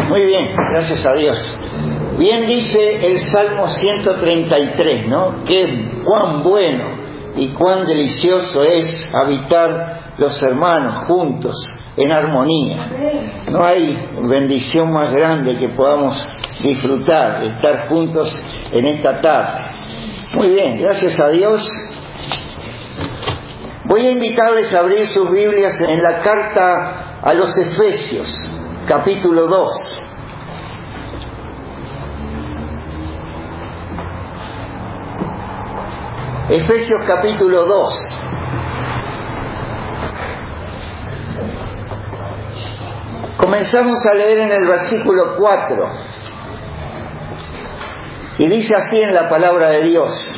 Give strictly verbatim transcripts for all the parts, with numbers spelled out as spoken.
Muy bien, gracias a Dios. Bien dice el Salmo ciento treinta y tres, ¿no? Que cuán bueno y cuán delicioso es habitar los hermanos juntos en armonía. No hay bendición más grande que podamos disfrutar de estar juntos en esta tarde. Muy bien, gracias a Dios. Voy a invitarles a abrir sus Biblias en la carta a los Efesios, capítulo dos. Efesios capítulo dos. Comenzamos a leer en el versículo cuatro. Y dice así en la palabra de Dios: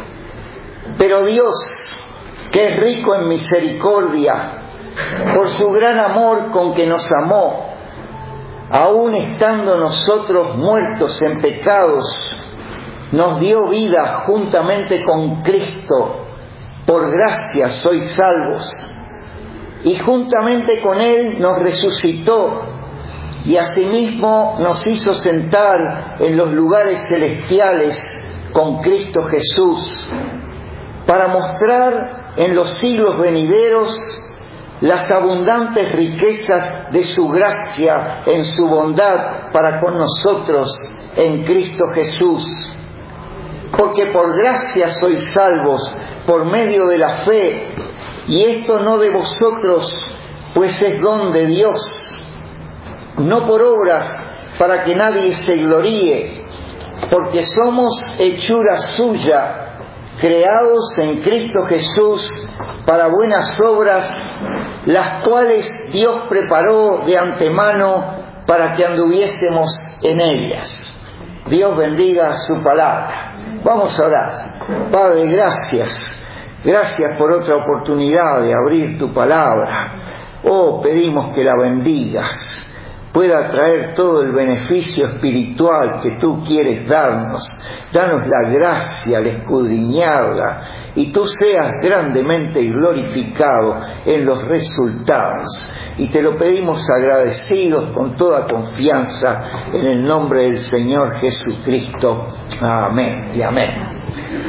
Pero Dios, que es rico en misericordia, por su gran amor con que nos amó, aun estando nosotros muertos en pecados, nos dio vida juntamente con Cristo. Por gracia sois salvos. Y juntamente con Él nos resucitó, y asimismo nos hizo sentar en los lugares celestiales con Cristo Jesús, para mostrar en los siglos venideros las abundantes riquezas de su gracia en su bondad para con nosotros en Cristo Jesús. Porque por gracia sois salvos por medio de la fe, y esto no de vosotros, pues es don de Dios, no por obras, para que nadie se gloríe, porque somos hechura suya, creados en Cristo Jesús para buenas obras, las cuales Dios preparó de antemano para que anduviésemos en ellas. Dios bendiga su palabra. Vamos a orar. Padre, gracias. Gracias por otra oportunidad de abrir tu palabra. Oh, pedimos que la bendigas, pueda traer todo el beneficio espiritual que tú quieres darnos. Danos la gracia al escudriñarla, y tú seas grandemente glorificado en los resultados. Y te lo pedimos agradecidos con toda confianza en el nombre del Señor Jesucristo. Amén y amén.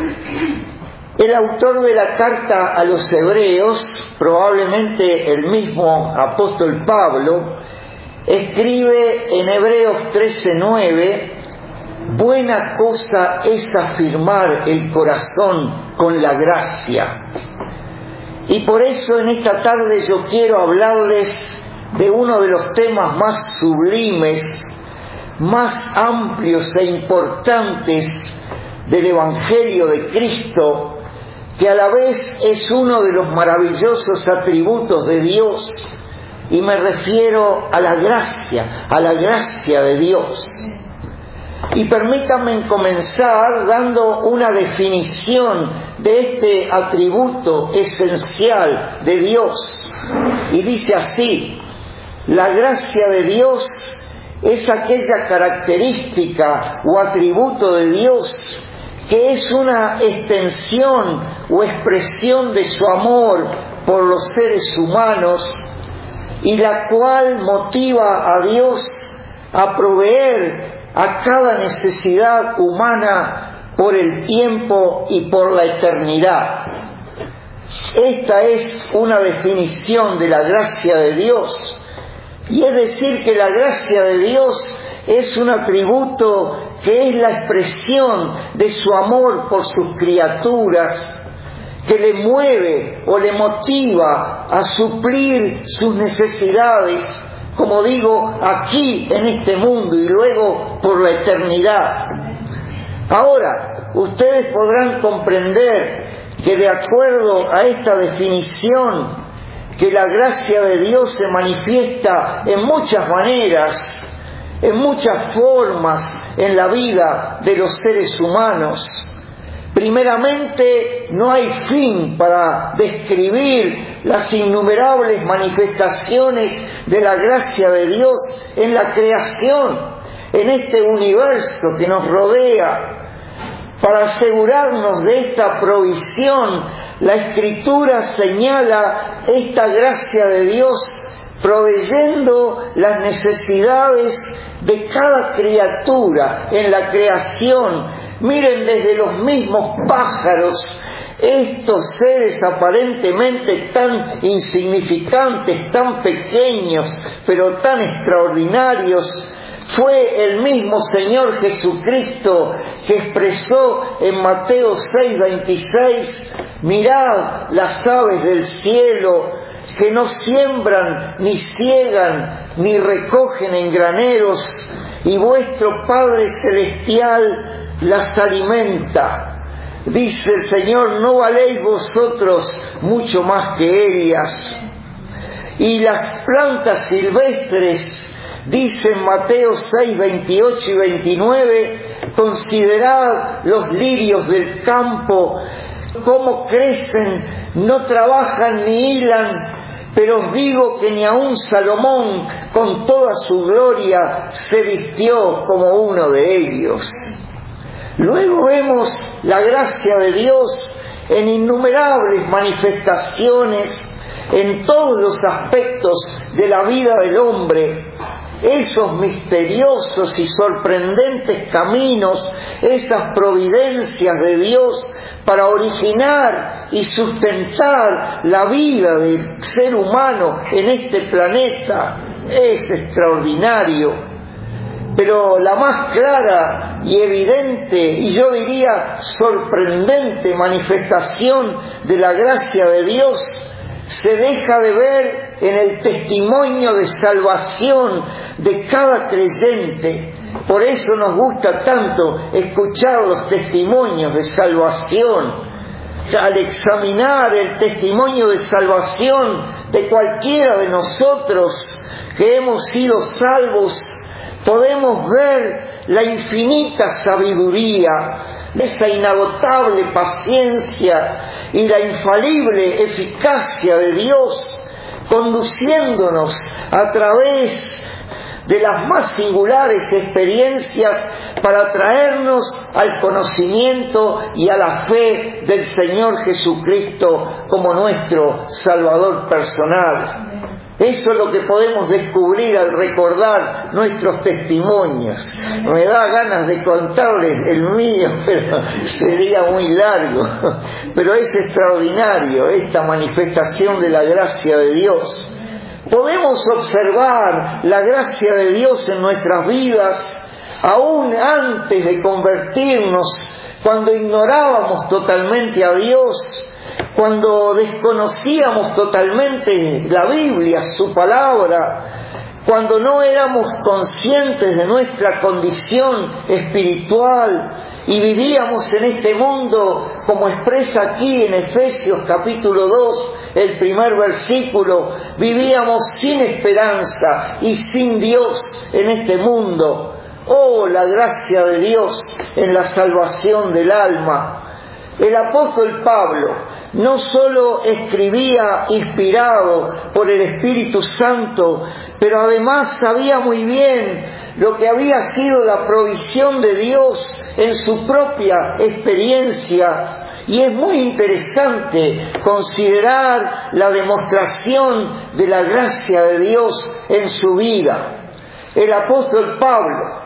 El autor de la carta a los Hebreos, probablemente el mismo apóstol Pablo, escribe en Hebreos trece nueve: buena cosa es afirmar el corazón con la gracia. Y por eso en esta tarde yo quiero hablarles de uno de los temas más sublimes, más amplios e importantes del Evangelio de Cristo, que a la vez es uno de los maravillosos atributos de Dios, y me refiero a la gracia, a la gracia de Dios. Y permítanme comenzar dando una definición de este atributo esencial de Dios. Y dice así: la gracia de Dios es aquella característica o atributo de Dios que es una extensión o expresión de su amor por los seres humanos, y la cual motiva a Dios a proveer a cada necesidad humana por el tiempo y por la eternidad. Esta es una definición de la gracia de Dios, y es decir que la gracia de Dios es un atributo que es la expresión de su amor por sus criaturas, que le mueve o le motiva a suplir sus necesidades, como digo, aquí en este mundo y luego por la eternidad. Ahora, ustedes podrán comprender que de acuerdo a esta definición, que la gracia de Dios se manifiesta en muchas maneras, en muchas formas en la vida de los seres humanos. Primeramente, no hay fin para describir las innumerables manifestaciones de la gracia de Dios en la creación, en este universo que nos rodea. Para asegurarnos de esta provisión, la Escritura señala esta gracia de Dios proveyendo las necesidades de cada criatura en la creación. Miren, desde los mismos pájaros, estos seres aparentemente tan insignificantes, tan pequeños, pero tan extraordinarios, fue el mismo Señor Jesucristo que expresó en Mateo seis veintiséis: mirad las aves del cielo, que no siembran, ni ciegan, ni recogen en graneros, y vuestro Padre Celestial las alimenta. Dice el Señor: ¿no valéis vosotros mucho más que ellas? Y las plantas silvestres, dice en Mateo seis veintiocho y veintinueve: considerad los lirios del campo, cómo crecen, no trabajan ni hilan, pero os digo que ni aun Salomón con toda su gloria se vistió como uno de ellos. Luego vemos la gracia de Dios en innumerables manifestaciones en todos los aspectos de la vida del hombre. Esos misteriosos y sorprendentes caminos, esas providencias de Dios para originar y sustentar la vida del ser humano en este planeta, es extraordinario. Pero la más clara y evidente, y yo diría sorprendente manifestación de la gracia de Dios, se deja de ver en el testimonio de salvación de cada creyente. Por eso nos gusta tanto escuchar los testimonios de salvación. Al examinar el testimonio de salvación de cualquiera de nosotros que hemos sido salvos, podemos ver la infinita sabiduría, esa inagotable paciencia y la infalible eficacia de Dios, conduciéndonos a través de las más singulares experiencias para traernos al conocimiento y a la fe del Señor Jesucristo como nuestro Salvador personal. Eso es lo que podemos descubrir al recordar nuestros testimonios. Me da ganas de contarles el mío, pero sería muy largo. Pero es extraordinario esta manifestación de la gracia de Dios. Podemos observar la gracia de Dios en nuestras vidas aún antes de convertirnos, cuando ignorábamos totalmente a Dios, cuando desconocíamos totalmente la Biblia, su palabra, cuando no éramos conscientes de nuestra condición espiritual y vivíamos en este mundo, como expresa aquí en Efesios capítulo dos, el primer versículo, vivíamos sin esperanza y sin Dios en este mundo. Oh, la gracia de Dios en la salvación del alma. El apóstol Pablo no solo escribía inspirado por el Espíritu Santo, pero además sabía muy bien lo que había sido la provisión de Dios en su propia experiencia. Y es muy interesante considerar la demostración de la gracia de Dios en su vida. El apóstol Pablo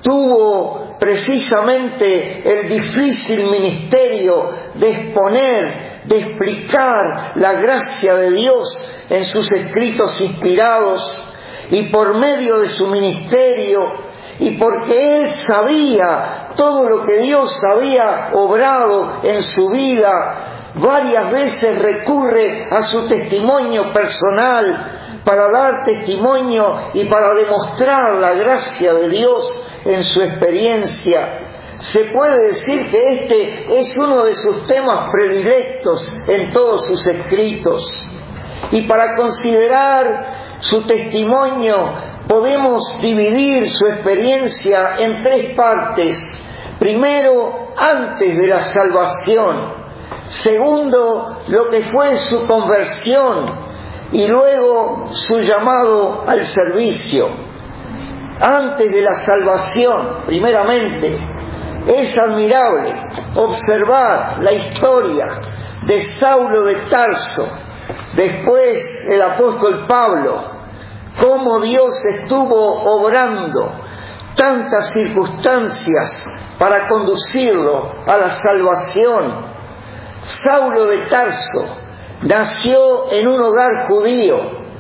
tuvo precisamente el difícil ministerio de exponer, de explicar la gracia de Dios en sus escritos inspirados, y por medio de su ministerio, y porque él sabía todo lo que Dios había obrado en su vida, varias veces recurre a su testimonio personal para dar testimonio y para demostrar la gracia de Dios en su experiencia. Se puede decir que este es uno de sus temas predilectos en todos sus escritos. Y para considerar su testimonio podemos dividir su experiencia en tres partes. Primero, antes de la salvación. Segundo, lo que fue su conversión. Y luego, su llamado al servicio. Antes de la salvación, primeramente, es admirable observar la historia de Saulo de Tarso, después el apóstol Pablo, cómo Dios estuvo obrando tantas circunstancias para conducirlo a la salvación. Saulo de Tarso nació en un hogar judío.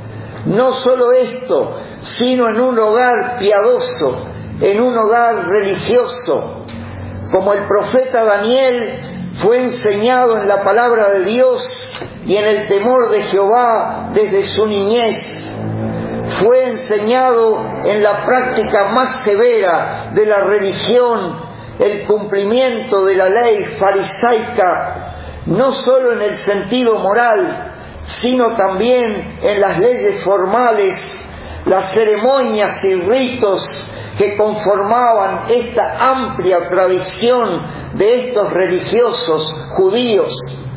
No solo esto, sino en un hogar piadoso, en un hogar religioso. Como el profeta Daniel fue enseñado en la palabra de Dios y en el temor de Jehová desde su niñez. Fue enseñado en la práctica más severa de la religión, el cumplimiento de la ley farisaica, no solo en el sentido moral, sino también en las leyes formales, las ceremonias y ritos que conformaban esta amplia tradición de estos religiosos judíos.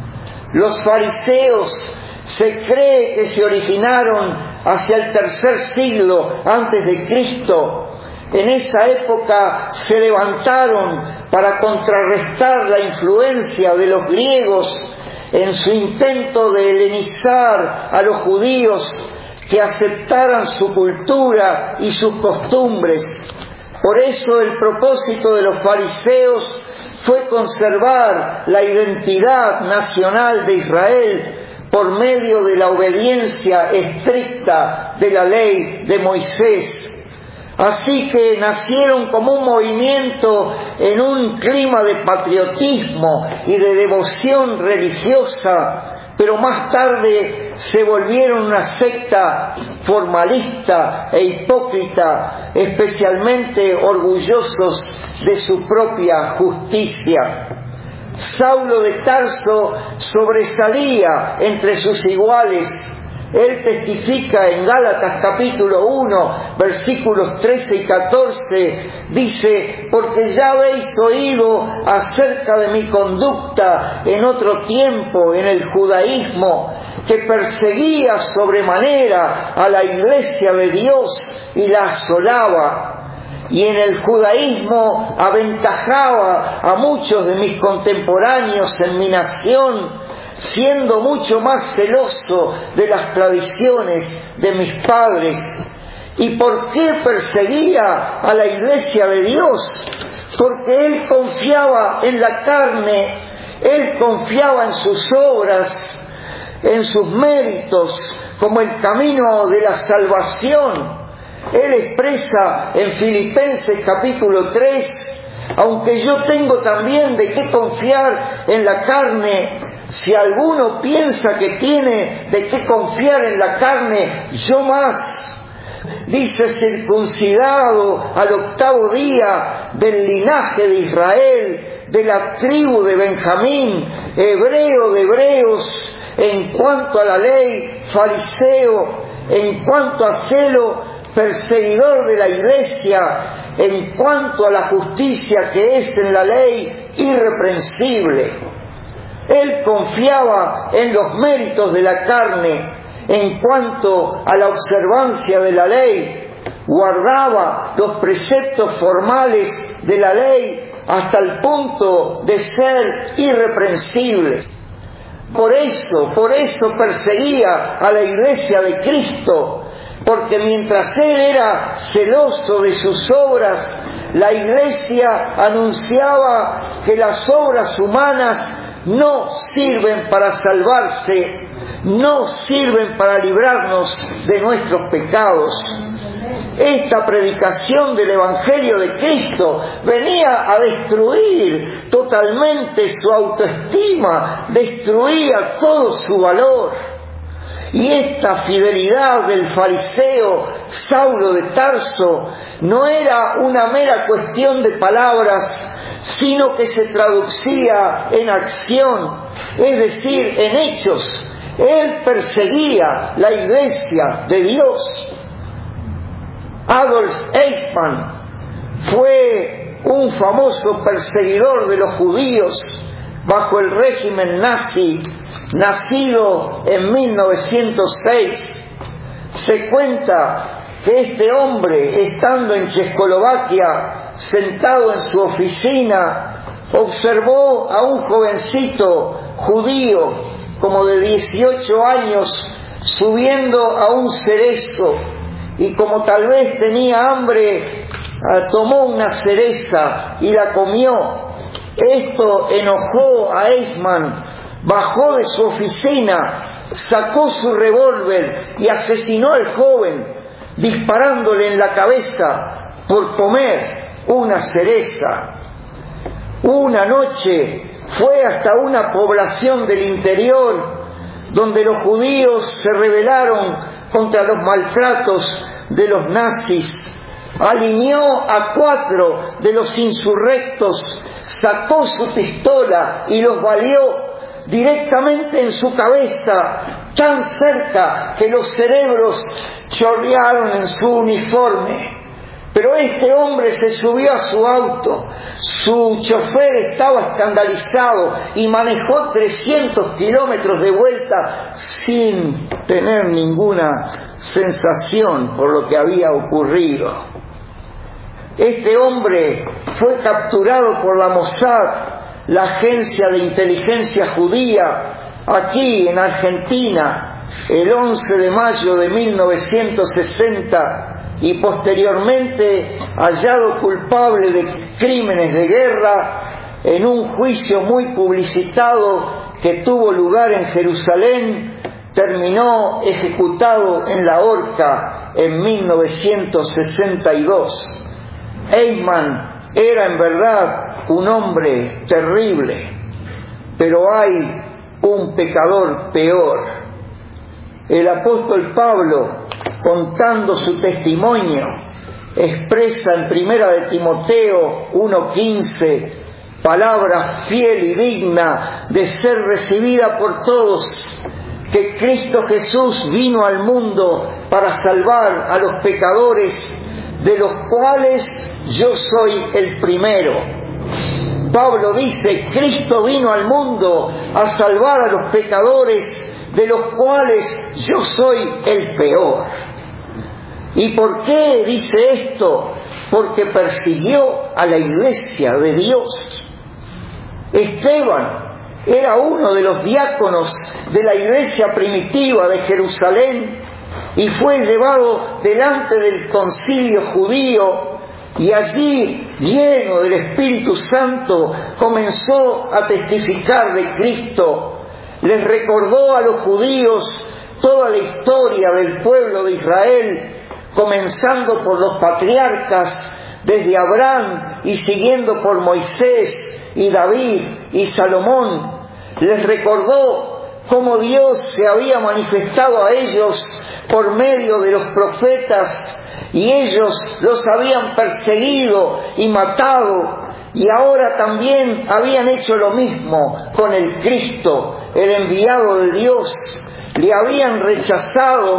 Los fariseos se cree que se originaron hacia el tercer siglo antes de Cristo. En esa época se levantaron para contrarrestar la influencia de los griegos en su intento de helenizar a los judíos, que aceptaran su cultura y sus costumbres. Por eso el propósito de los fariseos fue conservar la identidad nacional de Israel por medio de la obediencia estricta de la ley de Moisés. Así que nacieron como un movimiento en un clima de patriotismo y de devoción religiosa, pero más tarde se volvieron una secta formalista e hipócrita, especialmente orgullosos de su propia justicia. Saulo de Tarso sobresalía entre sus iguales. Él testifica en Gálatas capítulo uno, versículos trece y catorce, dice: porque ya habéis oído acerca de mi conducta en otro tiempo en el judaísmo, que perseguía sobremanera a la iglesia de Dios y la asolaba. Y en el judaísmo aventajaba a muchos de mis contemporáneos en mi nación, siendo mucho más celoso de las tradiciones de mis padres. ¿Y por qué perseguía a la iglesia de Dios? Porque él confiaba en la carne, él confiaba en sus obras, en sus méritos, como el camino de la salvación. Él expresa en Filipenses capítulo tres: aunque yo tengo también de qué confiar en la carne, si alguno piensa que tiene de qué confiar en la carne, yo más. Dice: circuncidado al octavo día, del linaje de Israel, de la tribu de Benjamín, hebreo de hebreos, en cuanto a la ley, fariseo, en cuanto a celo, perseguidor de la iglesia, en cuanto a la justicia que es en la ley, irreprensible. Él confiaba en los méritos de la carne, en cuanto a la observancia de la ley, guardaba los preceptos formales de la ley hasta el punto de ser irreprensible. Por eso, por eso perseguía a la iglesia de Cristo, porque mientras él era celoso de sus obras, la iglesia anunciaba que las obras humanas no sirven para salvarse, no sirven para librarnos de nuestros pecados. Esta predicación del Evangelio de Cristo venía a destruir totalmente su autoestima, destruía todo su valor. Y esta fidelidad del fariseo Saulo de Tarso no era una mera cuestión de palabras, sino que se traducía en acción, es decir, en hechos. Él perseguía la iglesia de Dios. Adolf Eichmann fue un famoso perseguidor de los judíos bajo el régimen nazi, nacido en mil novecientos seis. Se cuenta que este hombre, estando en Checoslovaquia, sentado en su oficina, observó a un jovencito judío, como de dieciocho años, subiendo a un cerezo, y como tal vez tenía hambre, tomó una cereza y la comió. Esto enojó a Eichmann, bajó de su oficina, sacó su revólver y asesinó al joven, disparándole en la cabeza por comer una cereza. Una noche fue hasta una población del interior donde los judíos se rebelaron contra los maltratos de los nazis. Alineó a cuatro de los insurrectos, sacó su pistola y los baleó directamente en su cabeza, tan cerca que los cerebros chorrearon en su uniforme. Pero este hombre se subió a su auto, su chofer estaba escandalizado y manejó trescientos kilómetros de vuelta sin tener ninguna sensación por lo que había ocurrido. Este hombre fue capturado por la Mossad, la agencia de inteligencia judía, aquí en Argentina, el once de mayo de mil novecientos sesenta, y posteriormente hallado culpable de crímenes de guerra en un juicio muy publicitado que tuvo lugar en Jerusalén, terminó ejecutado en la horca en mil novecientos sesenta y dos. Eichmann era en verdad un hombre terrible, pero hay un pecador peor. El apóstol Pablo, contando su testimonio, expresa en primera de Timoteo uno quince, palabra fiel y digna de ser recibida por todos, que Cristo Jesús vino al mundo para salvar a los pecadores, de los cuales yo soy el primero. Pablo dice, Cristo vino al mundo a salvar a los pecadores, de los cuales yo soy el peor. ¿Y por qué dice esto? Porque persiguió a la iglesia de Dios. Esteban era uno de los diáconos de la iglesia primitiva de Jerusalén y fue llevado delante del concilio judío, y allí, lleno del Espíritu Santo, comenzó a testificar de Cristo. Les recordó a los judíos toda la historia del pueblo de Israel, comenzando por los patriarcas, desde Abraham y siguiendo por Moisés y David y Salomón. Les recordó cómo Dios se había manifestado a ellos por medio de los profetas, y ellos los habían perseguido y matado, y ahora también habían hecho lo mismo con el Cristo, el enviado de Dios. Le habían rechazado,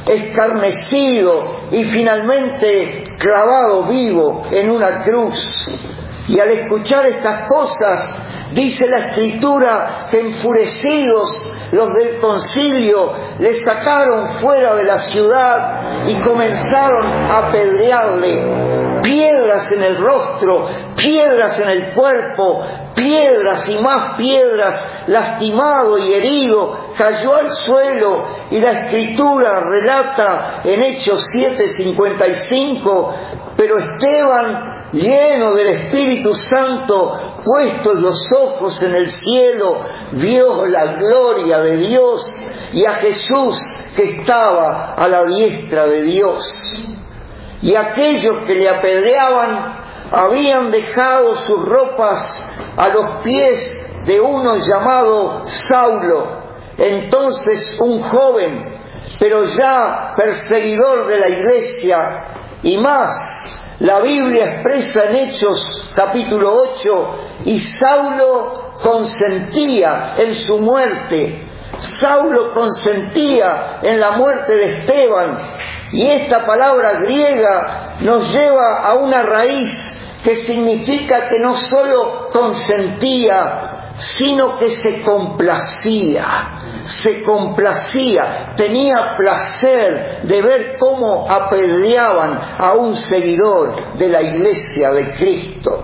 escarnecido y finalmente clavado vivo en una cruz. Y al escuchar estas cosas, dice la Escritura que enfurecidos los del concilio le sacaron fuera de la ciudad y comenzaron a apedrearle, piedras en el rostro, piedras en el cuerpo, piedras y más piedras, lastimado y herido, cayó al suelo. Y la Escritura relata en Hechos siete cincuenta y cinco, pero Esteban, lleno del Espíritu Santo, puestos los ojos en el cielo, vio la gloria de Dios y a Jesús que estaba a la diestra de Dios. Y aquellos que le apedreaban habían dejado sus ropas a los pies de uno llamado Saulo, entonces un joven, pero ya perseguidor de la iglesia. Y más, la Biblia expresa en Hechos capítulo ocho, y Saulo consentía en su muerte. Saulo consentía en la muerte de Esteban. Y esta palabra griega nos lleva a una raíz que significa que no solo consentía, sino que se complacía, se complacía, tenía placer de ver cómo apedreaban a un seguidor de la iglesia de Cristo.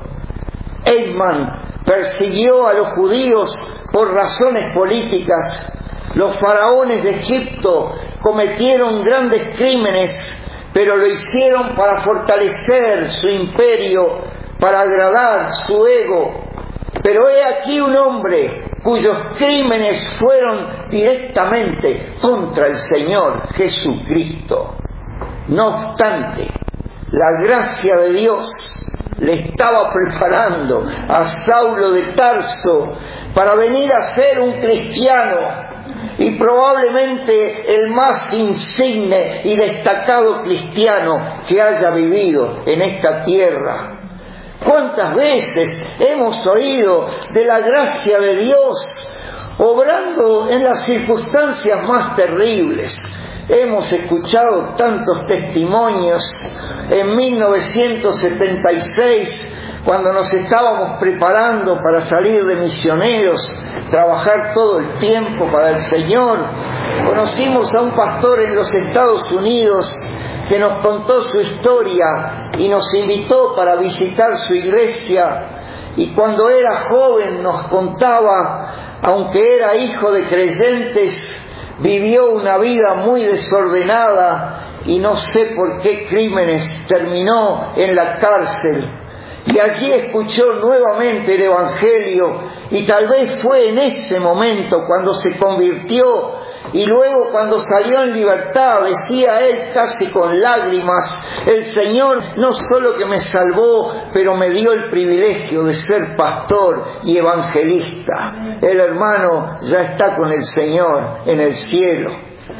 Eichmann persiguió a los judíos por razones políticas. Los faraones de Egipto cometieron grandes crímenes, pero lo hicieron para fortalecer su imperio, para agradar su ego. Pero he aquí un hombre cuyos crímenes fueron directamente contra el Señor Jesucristo. No obstante, la gracia de Dios le estaba preparando a Saulo de Tarso para venir a ser un cristiano, y probablemente el más insigne y destacado cristiano que haya vivido en esta tierra. ¿Cuántas veces hemos oído de la gracia de Dios obrando en las circunstancias más terribles? Hemos escuchado tantos testimonios. En mil novecientos setenta y seis, cuando nos estábamos preparando para salir de misioneros, trabajar todo el tiempo para el Señor, conocimos a un pastor en los Estados Unidos que nos contó su historia y nos invitó para visitar su iglesia. Y cuando era joven nos contaba, aunque era hijo de creyentes, vivió una vida muy desordenada y no sé por qué crímenes terminó en la cárcel. Y allí escuchó nuevamente el Evangelio, y tal vez fue en ese momento cuando se convirtió, y luego cuando salió en libertad decía él casi con lágrimas: el Señor no solo que me salvó, pero me dio el privilegio de ser pastor y evangelista. El hermano ya está con el Señor en el cielo.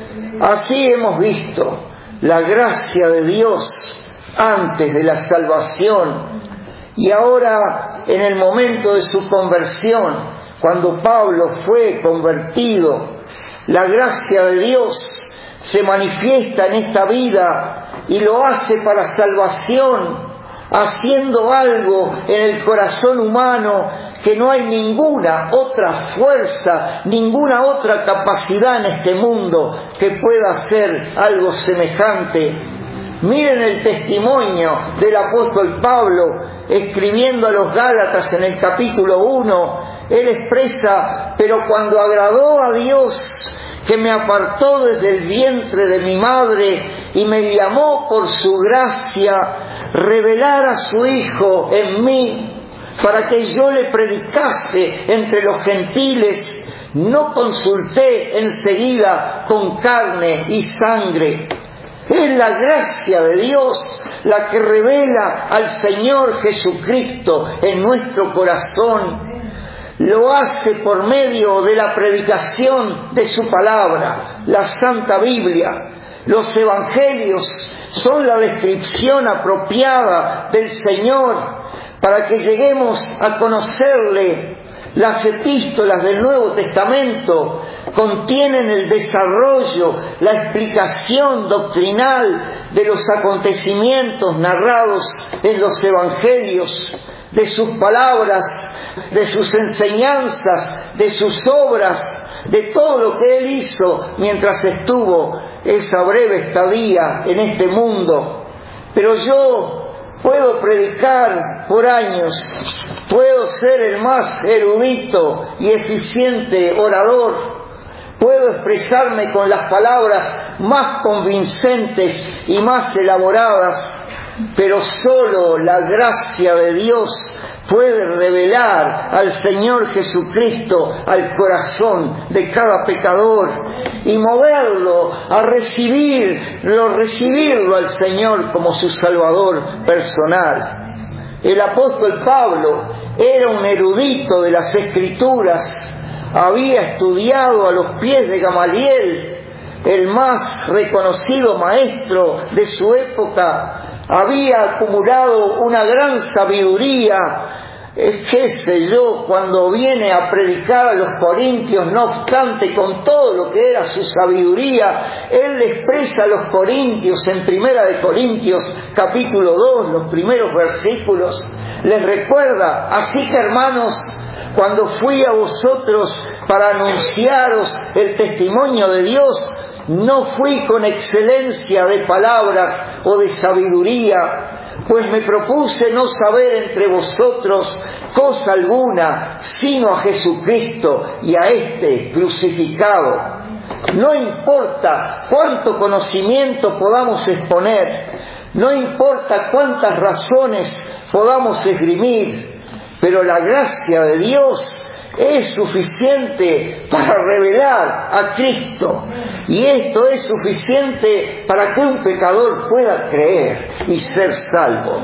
Así hemos visto la gracia de Dios antes de la salvación, y ahora en el momento de su conversión, cuando Pablo fue convertido, la gracia de Dios se manifiesta en esta vida y lo hace para salvación, haciendo algo en el corazón humano que no hay ninguna otra fuerza, ninguna otra capacidad en este mundo que pueda hacer algo semejante. Miren el testimonio del apóstol Pablo escribiendo a los Gálatas en el capítulo uno. Él expresa: pero cuando agradó a Dios, que me apartó desde el vientre de mi madre y me llamó por su gracia, revelar a su Hijo en mí, para que yo le predicase entre los gentiles, no consulté enseguida con carne y sangre. Es la gracia de Dios la que revela al Señor Jesucristo en nuestro corazón. Lo hace por medio de la predicación de su palabra, la Santa Biblia. Los evangelios son la descripción apropiada del Señor para que lleguemos a conocerle. Las epístolas del Nuevo Testamento contienen el desarrollo, la explicación doctrinal de los acontecimientos narrados en los evangelios, de sus palabras, de sus enseñanzas, de sus obras, de todo lo que Él hizo mientras estuvo esa breve estadía en este mundo. Pero yo puedo predicar por años, puedo ser el más erudito y eficiente orador, puedo expresarme con las palabras más convincentes y más elaboradas, pero solo la gracia de Dios puede revelar al Señor Jesucristo al corazón de cada pecador y moverlo a recibirlo, recibirlo al Señor como su Salvador personal. El apóstol Pablo era un erudito de las Escrituras, había estudiado a los pies de Gamaliel, el más reconocido maestro de su época, había acumulado una gran sabiduría. Es qué sé yo, cuando viene a predicar a los corintios, no obstante, con todo lo que era su sabiduría, él le expresa a los corintios en Primera de Corintios capítulo dos, los primeros versículos, les recuerda: así que hermanos, cuando fui a vosotros para anunciaros el testimonio de Dios, no fui con excelencia de palabras o de sabiduría, pues me propuse no saber entre vosotros cosa alguna, sino a Jesucristo y a éste crucificado. No importa cuánto conocimiento podamos exponer, no importa cuántas razones podamos esgrimir, pero la gracia de Dios es suficiente para revelar a Cristo. Y esto es suficiente para que un pecador pueda creer y ser salvo.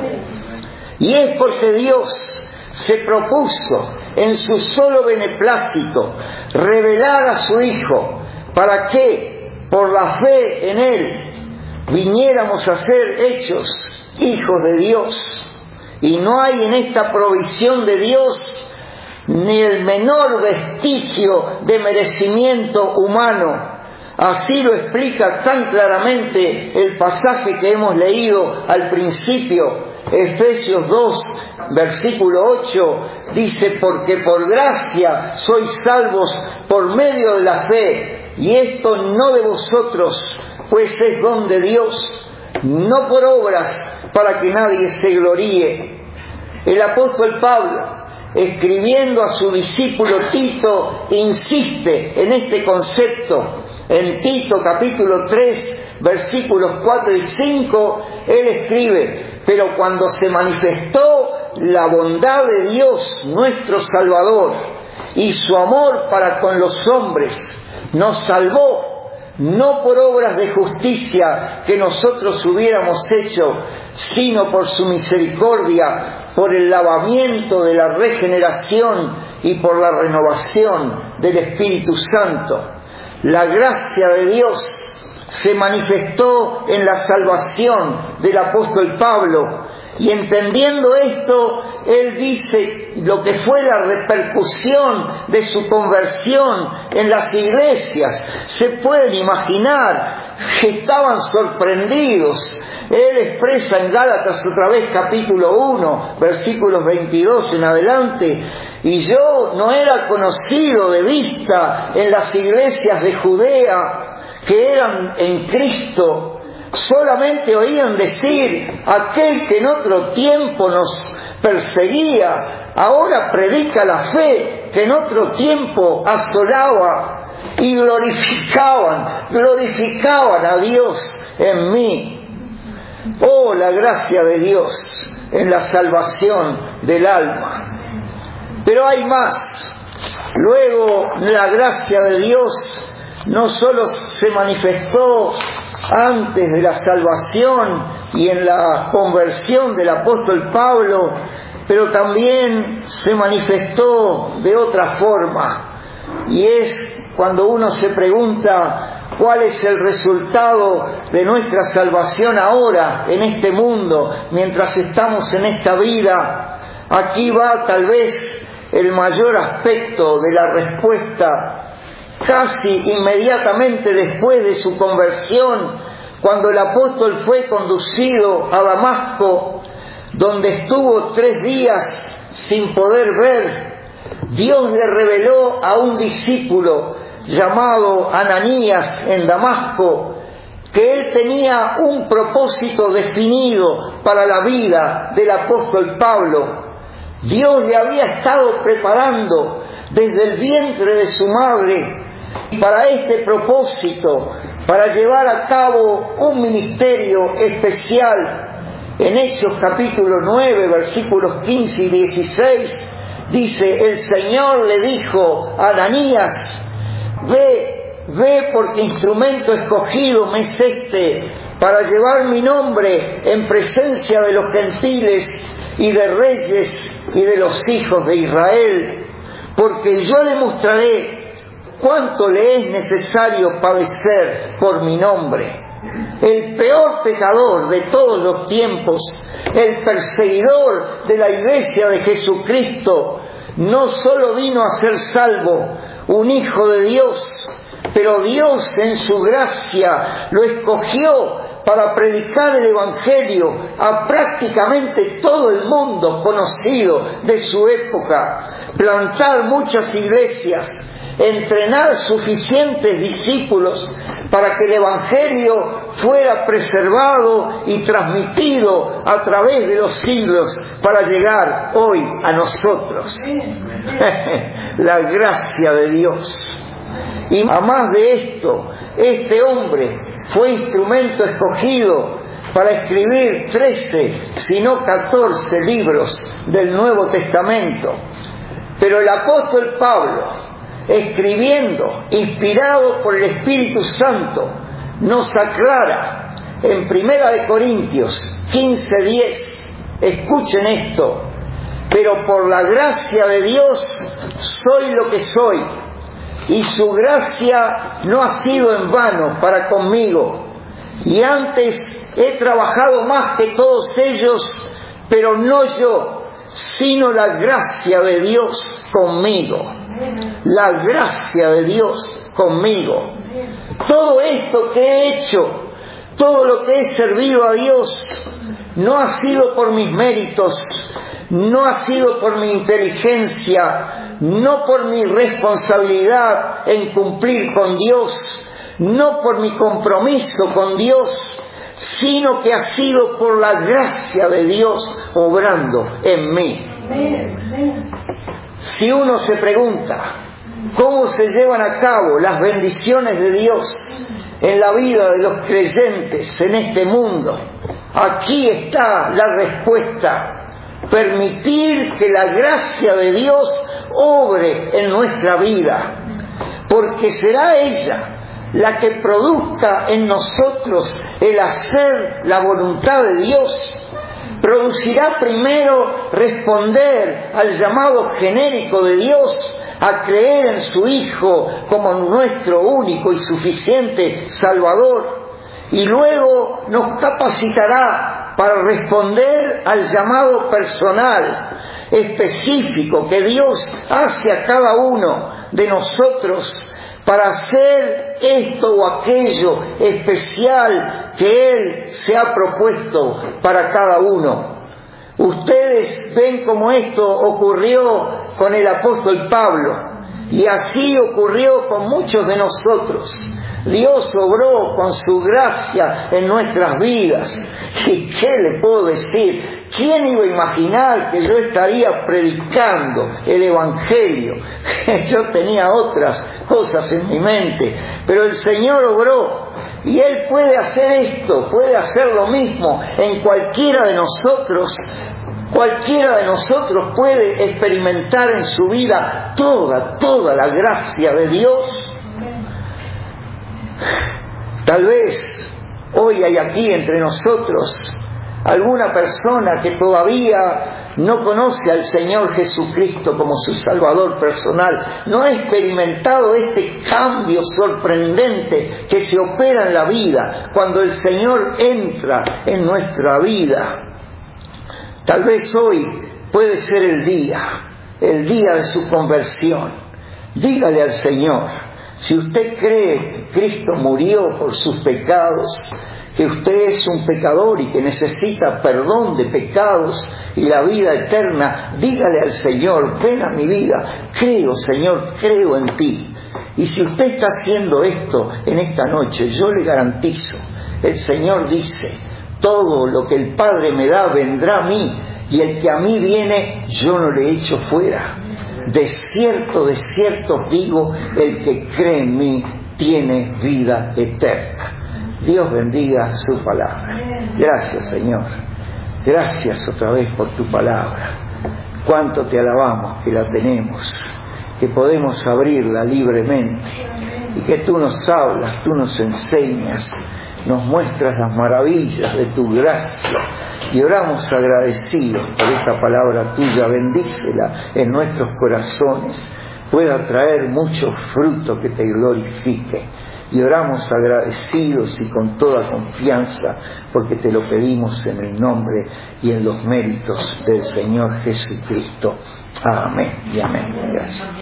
Y es porque Dios se propuso en su solo beneplácito revelar a su Hijo para que, por la fe en Él, viniéramos a ser hechos hijos de Dios. Y no hay en esta provisión de Dios ni el menor vestigio de merecimiento humano. Así lo explica tan claramente el pasaje que hemos leído al principio, Efesios dos, versículo ocho, dice: porque por gracia sois salvos por medio de la fe, y esto no de vosotros, pues es don de Dios, no por obras, para que nadie se gloríe. El apóstol Pablo, escribiendo a su discípulo Tito, insiste en este concepto. En Tito capítulo tres, versículos cuatro y cinco, él escribe: pero cuando se manifestó la bondad de Dios nuestro Salvador y su amor para con los hombres, nos salvó, no por obras de justicia que nosotros hubiéramos hecho, sino por su misericordia, por el lavamiento de la regeneración y por la renovación del Espíritu Santo. La gracia de Dios se manifestó en la salvación del apóstol Pablo, y entendiendo esto, él dice lo que fue la repercusión de su conversión en las iglesias. Se pueden imaginar que estaban sorprendidos. Él expresa en Gálatas otra vez capítulo uno, versículos veintidós en adelante: y yo no era conocido de vista en las iglesias de Judea que eran en Cristo, solamente oían decir: aquel que en otro tiempo nos perseguía, ahora predica la fe que en otro tiempo asolaba, y glorificaban, glorificaban a Dios en mí. Oh, la gracia de Dios en la salvación del alma. Pero hay más. Luego, la gracia de Dios no solo se manifestó antes de la salvación y en la conversión del apóstol Pablo, pero también se manifestó de otra forma. Y es cuando uno se pregunta: ¿cuál es el resultado de nuestra salvación ahora, en este mundo, mientras estamos en esta vida? Aquí va tal vez el mayor aspecto de la respuesta. Casi inmediatamente después de su conversión, cuando el apóstol fue conducido a Damasco, donde estuvo tres días sin poder ver, Dios le reveló a un discípulo llamado Ananías en Damasco que él tenía un propósito definido para la vida del apóstol Pablo. Dios le había estado preparando desde el vientre de su madre para este propósito, para llevar a cabo un ministerio especial. En Hechos capítulo nueve, versículos quince y dieciséis, dice: el Señor le dijo a Ananías: ve, ve porque instrumento escogido me es este, para llevar mi nombre en presencia de los gentiles y de reyes y de los hijos de Israel, porque yo le mostraré cuánto le es necesario padecer por mi nombre. El peor pecador de todos los tiempos, el perseguidor de la iglesia de Jesucristo, no solo vino a ser salvo, un hijo de Dios, pero Dios en su gracia lo escogió para predicar el Evangelio a prácticamente todo el mundo conocido de su época, plantar muchas iglesias, entrenar suficientes discípulos para que el Evangelio fuera preservado y transmitido a través de los siglos para llegar hoy a nosotros. La gracia de Dios. Y a más de esto, este hombre fue instrumento escogido para escribir trece, si no catorce libros del Nuevo Testamento. Pero el apóstol Pablo, escribiendo, inspirado por el Espíritu Santo, nos aclara en Primera de Corintios quince diez, escuchen esto: pero por la gracia de Dios soy lo que soy, y su gracia no ha sido en vano para conmigo, y antes he trabajado más que todos ellos, pero no yo, sino la gracia de Dios conmigo. La gracia de Dios conmigo. Todo esto que he hecho, todo lo que he servido a Dios, no ha sido por mis méritos, no ha sido por mi inteligencia, no por mi responsabilidad en cumplir con Dios, no por mi compromiso con Dios, sino que ha sido por la gracia de Dios obrando en mí. Si uno se pregunta cómo se llevan a cabo las bendiciones de Dios en la vida de los creyentes en este mundo, aquí está la respuesta: permitir que la gracia de Dios obre en nuestra vida, porque será ella la que produzca en nosotros el hacer la voluntad de Dios. Producirá primero responder al llamado genérico de Dios a creer en su Hijo como nuestro único y suficiente Salvador, y luego nos capacitará para responder al llamado personal, específico que Dios hace a cada uno de nosotros para hacer esto o aquello especial que Él se ha propuesto para cada uno. Ustedes ven cómo esto ocurrió con el apóstol Pablo, y así ocurrió con muchos de nosotros. Dios obró con su gracia en nuestras vidas. ¿Y qué le puedo decir? ¿Quién iba a imaginar que yo estaría predicando el Evangelio? Yo tenía otras cosas en mi mente, pero el Señor obró, y Él puede hacer esto, puede hacer lo mismo en cualquiera de nosotros. Cualquiera de nosotros puede experimentar en su vida toda, toda la gracia de Dios. Tal vez hoy hay aquí entre nosotros alguna persona que todavía no conoce al Señor Jesucristo como su Salvador personal, no ha experimentado este cambio sorprendente que se opera en la vida cuando el Señor entra en nuestra vida. Tal vez hoy puede ser el día, el día de su conversión. Dígale al Señor: si usted cree que Cristo murió por sus pecados, que usted es un pecador y que necesita perdón de pecados y la vida eterna, dígale al Señor: ven a mi vida, creo, Señor, creo en ti. Y si usted está haciendo esto en esta noche, yo le garantizo, el Señor dice: todo lo que el Padre me da vendrá a mí, y el que a mí viene yo no le echo fuera. De cierto, de cierto os digo, el que cree en mí tiene vida eterna. Dios bendiga su palabra. Gracias, Señor. Gracias otra vez por tu palabra. Cuánto te alabamos que la tenemos, que podemos abrirla libremente, y que tú nos hablas, tú nos enseñas, nos muestras las maravillas de tu gracia, y oramos agradecidos por esta palabra tuya. Bendícela en nuestros corazones, pueda traer mucho fruto que te glorifique, y oramos agradecidos y con toda confianza, porque te lo pedimos en el nombre y en los méritos del Señor Jesucristo. Amén y amén. Gracias.